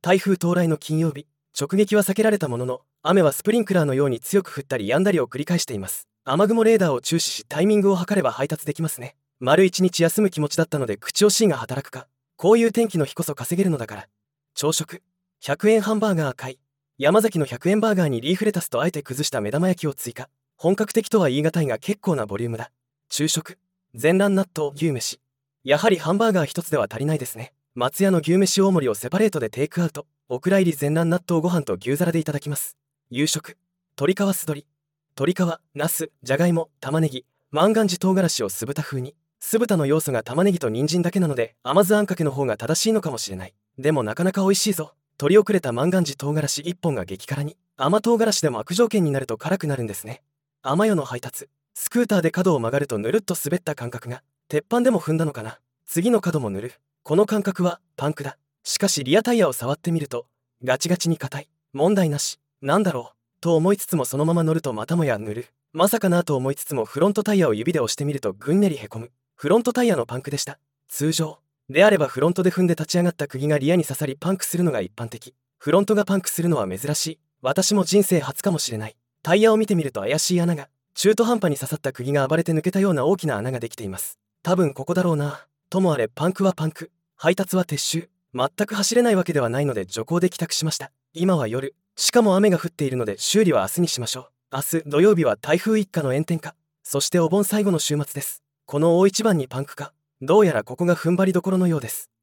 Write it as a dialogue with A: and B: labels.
A: 台風到来の金曜日、直撃は避けられたものの、雨はスプリンクラーのように強く降ったり止んだりを繰り返しています。雨雲レーダーを注視しタイミングを測れば配達できますね。丸一日休む気持ちだったので口惜しいが働くか。こういう天気の日こそ稼げるのだから。朝食、100円ハンバーガー買い。山崎の100円バーガーにリーフレタスとあえて崩した目玉焼きを追加。本格的とは言い難いが結構なボリュームだ。昼食、全卵納豆牛飯。やはりハンバーガー一つでは足りないですね。松屋の牛飯大盛りをセパレートでテイクアウト。オクラ入り全卵納豆ご飯と牛皿でいただきます。夕食、鶏皮素鶏。鶏皮、ナス、じゃがいも、玉ねぎ、万願寺唐辛子を酢豚風に。酢豚の要素が玉ねぎと人参だけなので甘酢あんかけの方が正しいのかもしれない。でもなかなか美味しいぞ。取り遅れた万願寺唐辛子1本が激辛に。甘唐辛子でも悪条件になると辛くなるんですね。甘代の配達、スクーターで角を曲がるとぬるっと滑った感覚が。鉄板でも踏んだのかな。次の角もぬる。この感覚はパンクだ。しかしリアタイヤを触ってみるとガチガチに硬い。問題なし。なんだろうと思いつつもそのまま乗るとまたもやぬる。まさかなと思いつつもフロントタイヤを指で押してみるとぐんねりへこむ。フロントタイヤのパンクでした。通常であればフロントで踏んで立ち上がった釘がリアに刺さりパンクするのが一般的。フロントがパンクするのは珍しい。私も人生初かもしれない。タイヤを見てみると怪しい穴が。中途半端に刺さった釘が暴れて抜けたような大きな穴ができています。多分ここだろうな。ともあれパンクはパンク。配達は撤収。全く走れないわけではないので徐行で帰宅しました。今は夜。しかも雨が降っているので修理は明日にしましょう。明日土曜日は台風一過の炎天下。そしてお盆最後の週末です。この大一番にパンクか。どうやらここが踏ん張りどころのようです。